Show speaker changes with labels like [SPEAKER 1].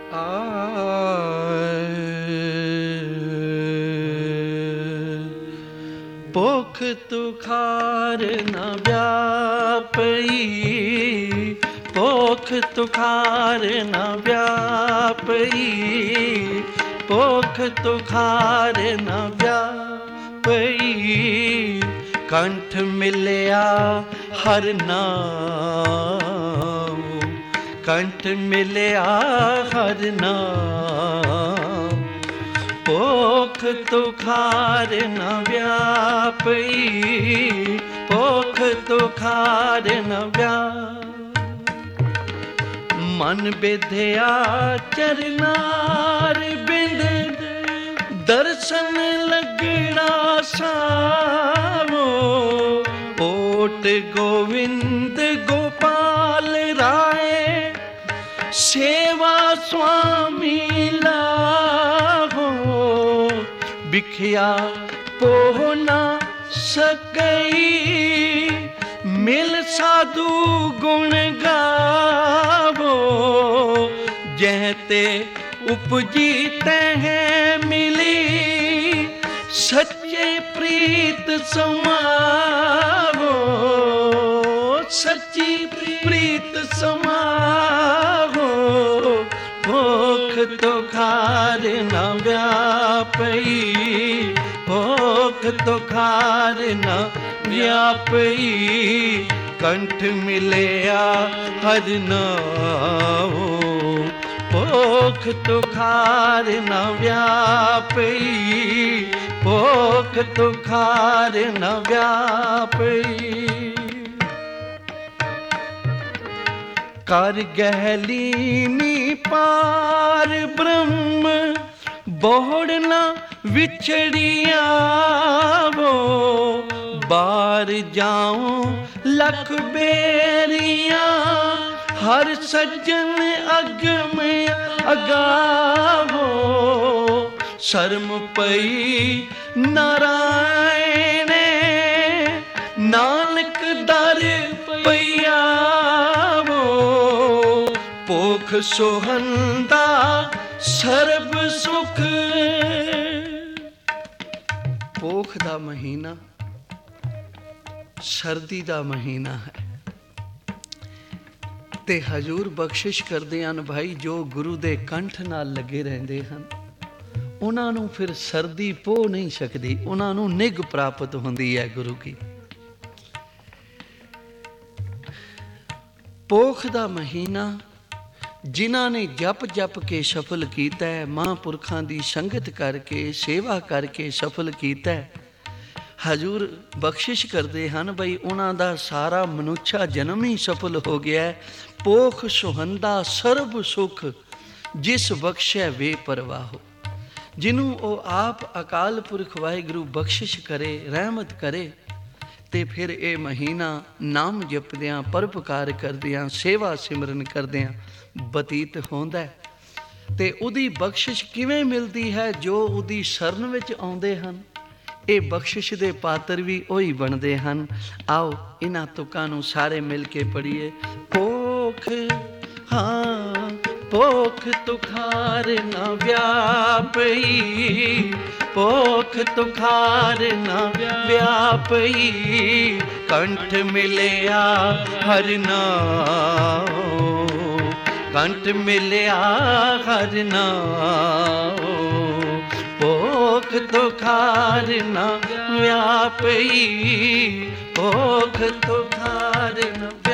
[SPEAKER 1] ਭੁੱਖ ਤੁਖਾਰ ਨਾ ਵਿਆਪਈ, ਭੁੱਖ ਤੁਖਾਰ ਨਾ ਵਿਆਪਈ, ਭੁੱਖ ਤੁਖਾਰ ਨਾ ਵਿਆਪਈ। ਕੰਠ ਮਿਲਿਆ ਹਰ ਨਾਮ, ਕੰਠ ਮਿਲਿਆ ਹਰ ਨਾਮ। ਭੁੱਖ ਤੁਖਾਰ ਨਾ ਵਿਆਪਈ, ਭੁੱਖ ਤੁਖਾਰ ਨਾ ਵਿਆਪ। ਮਨ ਬਿਧਿਆ ਚਰਨਾਰ ਬਿੰਦ, ਦਰਸ਼ਨ ਲੱਗਣਾ ਸਾਵੋ। ਓਟ ਗੋਵਿੰਦ ਗੋਪਾਲ ਰਾਏ, ਸੇਵਾ ਸੁਆਮੀ ਲਾਹੋ। ਬਿਖਿਆ ਪੋਹ ਨਾ ਸਕਈ, ਮਿਲ ਸਾਧੂ ਗੁਣ ਗਾਵੋ। ਜਹ ਤੇ ਉਪਜੀ ਤਹ ਮਿਲੀ, ਸੱਚੇ ਪ੍ਰੀਤ ਸਮਾਵੋ। ਸੱਚੀ ਪ੍ਰੀਤ ਸਮਾਵੋ। ਭੁੱਖ ਤੁਖਾਰ ਨਾ ਵਿਆਪਈ, ਭੁੱਖ ਤੁਖਾਰ ਨਾ ਵਿਆਪਈ। ਕੰਠ ਮਿਲਿਆ ਹਰ ਨਾਮ, ਭੁੱਖ ਤੁਖਾਰ ਨਾ ਵਿਆਪਈ, ਭੁੱਖ ਤੁਖਾਰ ਨਾ ਵਿਆਪਈ। ਕਰ ਗਹਿਲੀਨੀ ਪਾਰ ਬ੍ਰਹਮ, ਬੋੜ ਨਾ ਵਿਛੜਿਆਵੋ। ਬਾਰ ਜਾਉ ਲਖ ਬੇਰੀਆਂ, ਹਰ ਸੱਜਣ ਅਗਮ ਅਗਾਵੋ। ਸ਼ਰਮ ਪਈ ਨਾਰਾਇਣ, ਨਾਨਕ ਦਰ ਪਈਆਵੋ। ਭੁੱਖ ਸੋਹੰਦਾ ਸਰਬ ਸੁਖ। ਭੁੱਖ ਦਾ ਮਹੀਨਾ ਸਰਦੀ ਦਾ ਮਹੀਨਾ ਹੈ, ਤੇ ਹਜ਼ੂਰ ਬਖਸ਼ਿਸ਼ ਕਰਦੇ ਹਨ ਭਾਈ, ਜੋ ਗੁਰੂ ਦੇ ਕੰਠ ਨਾਲ ਲੱਗੇ ਰਹਿੰਦੇ ਹਨ ਉਹਨਾਂ ਨੂੰ ਫਿਰ ਸਰਦੀ ਪੋਹ ਨਹੀਂ ਸਕਦੀ, ਉਹਨਾਂ ਨੂੰ ਨਿੱਘ ਪ੍ਰਾਪਤ ਹੁੰਦੀ ਹੈ ਗੁਰੂ ਕੀ। ਪੋਖ ਦਾ ਮਹੀਨਾ ਜਿਨ੍ਹਾਂ ਨੇ ਜਪ ਜਪ ਕੇ ਸਫਲ ਕੀਤਾ ਹੈ, ਮਹਾਂਪੁਰਖਾਂ ਦੀ ਸੰਗਤ ਕਰਕੇ ਸੇਵਾ ਕਰਕੇ ਸਫਲ ਕੀਤਾ ਹੈ, ਹਜ਼ੂਰ ਬਖਸ਼ਿਸ਼ ਕਰਦੇ ਹਨ ਬਈ ਉਹਨਾਂ ਦਾ ਸਾਰਾ ਮਨੁੱਖਾ ਜਨਮ ਹੀ ਸਫਲ ਹੋ ਗਿਆ। ਪੋਖ ਸੁਹੰਦਾ ਸਰਬ ਸੁਖ, ਜਿਸ ਬਖਸ਼ੈ ਵੇ ਪਰਵਾਹੋ। ਜਿਹਨੂੰ ਉਹ ਆਪ ਅਕਾਲ ਪੁਰਖ ਵਾਹਿਗੁਰੂ ਬਖਸ਼ਿਸ਼ ਕਰੇ, ਰਹਿਮਤ ਕਰੇ, ਤੇ ਫਿਰ ਇਹ ਮਹੀਨਾ ਨਾਮ ਜਪਦਿਆਂ, ਪਰਉਪਕਾਰ ਕਰਦਿਆਂ, ਸੇਵਾ ਸਿਮਰਨ ਕਰਦਿਆਂ ਬਤੀਤ ਹੁੰਦਾ ਹੈ। ਤੇ ਉਹਦੀ ਬਖਸ਼ਿਸ਼ ਕਿਵੇਂ ਮਿਲਦੀ ਹੈ? ਜੋ ਉਹਦੀ ਸ਼ਰਨ ਵਿੱਚ ਆਉਂਦੇ ਹਨ, ਇਹ ਬਖਸ਼ਿਸ਼ ਦੇ ਪਾਤਰ ਵੀ ਉਹੀ ਬਣਦੇ ਹਨ। ਆਓ ਇਹਨਾਂ ਤੁਕਾਂ ਨੂੰ ਸਾਰੇ ਮਿਲ ਕੇ ਪੜ੍ਹੀਏ। ਪੋਖ ਹਾਂ ਪੋਖ ਤੁਖਾਰ ਨਾ ਵਿਆਪਈ, ਪੋਖ ਤੁਖਾਰ ਨਾ ਵਿਆਪਈ। ਕੰਠ ਮਿਲਿਆ ਹਰਿ ਨਾਮ, ਕੰਠ ਮਿਲਿਆ ਹਰਿ ਨਾਮ। ਭੁੱਖ ਤੁਖਾਰ ਨਾ ਵਿਆਪਈ, ਭੁੱਖ ਤੁਖਾਰ ਨਾ